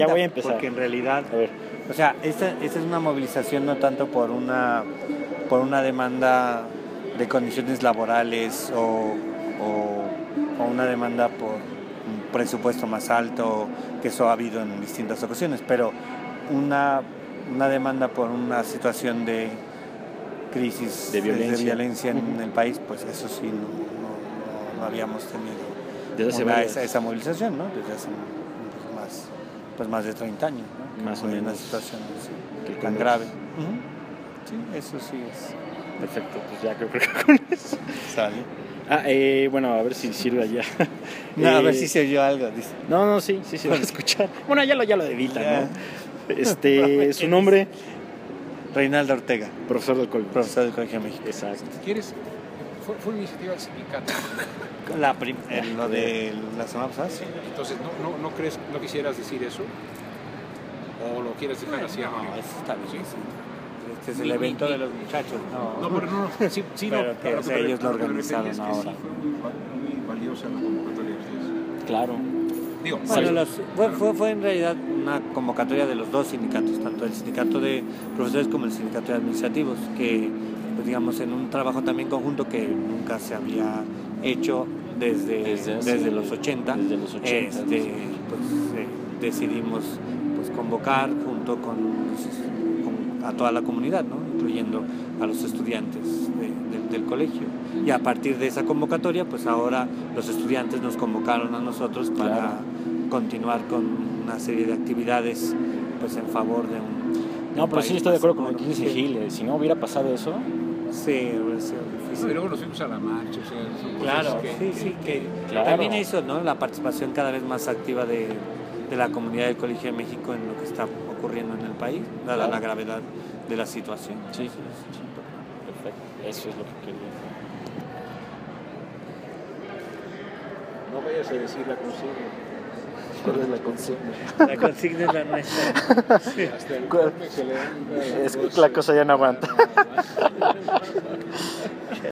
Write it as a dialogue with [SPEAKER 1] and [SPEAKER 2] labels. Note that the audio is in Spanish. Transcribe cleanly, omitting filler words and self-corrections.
[SPEAKER 1] Ya voy a empezar.
[SPEAKER 2] Porque en realidad,
[SPEAKER 1] A ver.
[SPEAKER 2] o sea, esta es una movilización no tanto por una demanda de condiciones laborales o una demanda por un presupuesto más alto, que eso ha habido en distintas ocasiones, pero una demanda por una situación de crisis,
[SPEAKER 1] de violencia,
[SPEAKER 2] en el país, pues eso sí no habíamos tenido esa movilización, ¿no? Desde hace más de 30 años, ¿no?
[SPEAKER 1] Más o menos.
[SPEAKER 2] Una situación así, tan grave. Sí, eso sí es.
[SPEAKER 1] Perfecto, pues ya creo que con eso.
[SPEAKER 2] Sale.
[SPEAKER 1] Bueno, a ver si sirve allá.
[SPEAKER 2] A ver si se oyó algo, dice.
[SPEAKER 1] No, sí se va a escuchar. Bueno, ya lo edita, ¿no? Su nombre,
[SPEAKER 2] Reinaldo Ortega,
[SPEAKER 1] profesor del
[SPEAKER 2] Colegio de México.
[SPEAKER 1] Exacto.
[SPEAKER 3] ¿Quieres? Fue iniciativa del sindicato.
[SPEAKER 2] Lo de la semana pasada, sí.
[SPEAKER 3] Entonces, ¿no quisieras decir eso? ¿O lo quieres dejar así?
[SPEAKER 2] No, eso está bien. ¿Sí? Este es el evento de los muchachos.
[SPEAKER 3] Sí,
[SPEAKER 2] pero que ellos lo organizaron ahora.
[SPEAKER 3] Fue muy valiosa la convocatoria de ustedes.
[SPEAKER 1] Claro.
[SPEAKER 3] Digo,
[SPEAKER 2] Bueno, fue en realidad una convocatoria de los dos sindicatos, tanto el sindicato de profesores como el sindicato de administrativos, que pues, digamos en un trabajo también conjunto que nunca se había hecho desde los 80.
[SPEAKER 1] Desde los 80.
[SPEAKER 2] Decidimos pues, convocar junto con a toda la comunidad, ¿no? Incluyendo a los estudiantes del colegio. Y a partir de esa convocatoria, pues ahora los estudiantes nos convocaron a nosotros para continuar con una serie de actividades pues en favor de un
[SPEAKER 1] No, pero sí estoy de acuerdo con lo que
[SPEAKER 2] sí.
[SPEAKER 1] dice Gil. Si no hubiera pasado eso...
[SPEAKER 2] Sí, hubiera sido difícil.
[SPEAKER 3] Y luego nos fuimos a la marcha, o sea, son
[SPEAKER 2] Claro,
[SPEAKER 3] cosas que
[SPEAKER 1] claro.
[SPEAKER 2] También eso, ¿no? La participación cada vez más activa de la comunidad del Colegio de México en lo que está ocurriendo en el país, dada la gravedad de la situación.
[SPEAKER 1] Sí. Perfecto, eso es lo que quería.
[SPEAKER 3] no vayas a decir la consigna.
[SPEAKER 1] ¿Cuál es la consigna?
[SPEAKER 2] La consigna es la nuestra.
[SPEAKER 3] Sí. Hasta el informe que le dan
[SPEAKER 1] Es que la cosa ya no aguanta.